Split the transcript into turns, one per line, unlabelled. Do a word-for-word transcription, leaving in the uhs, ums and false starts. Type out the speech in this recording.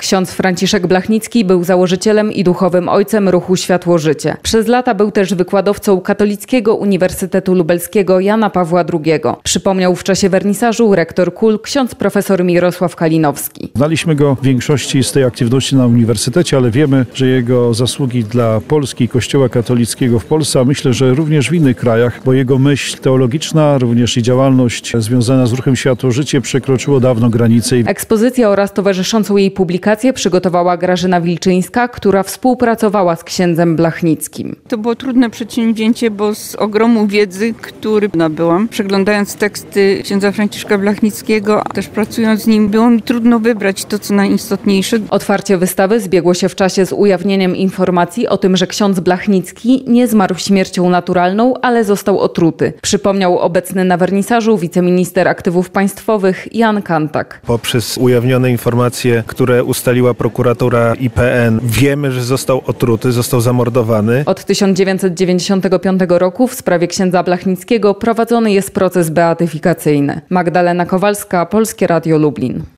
Ksiądz Franciszek Blachnicki był założycielem i duchowym ojcem ruchu Światło-Życie. Przez lata był też wykładowcą Katolickiego Uniwersytetu Lubelskiego Jana Pawła drugiego. Przypomniał w czasie wernisażu rektor K U L ksiądz profesor Mirosław Kalinowski.
Znaliśmy go w większości z tej aktywności na uniwersytecie, ale wiemy, że jego zasługi dla Polski i Kościoła katolickiego w Polsce, a myślę, że również w innych krajach, bo jego myśl teologiczna, również i działalność związana z ruchem Światło-Życie przekroczyło dawno granice.
Ekspozycję oraz towarzyszącą jej publikację przygotowała Grażyna Wilczyńska, która współpracowała z księdzem Blachnickim.
To było trudne przedsięwzięcie, bo z ogromu wiedzy, który nabyłam, przeglądając teksty księdza Franciszka Blachnickiego, a też pracując z nim, było mi trudno wybrać to, co najistotniejsze.
Otwarcie wystawy zbiegło się w czasie z ujawnieniem informacji o tym, że ksiądz Blachnicki nie zmarł śmiercią naturalną, ale został otruty. Przypomniał obecny na wernisażu wiceminister aktywów państwowych Jan Kantak.
Poprzez ujawnione informacje, które ustaliła prokuratura I P N, wiemy, że został otruty, został zamordowany.
Od tysiąc dziewięćset dziewięćdziesiątego piątego roku w sprawie księdza Blachnickiego prowadzony jest proces beatyfikacyjny. Magdalena Kowalska, Polskie Radio Lublin.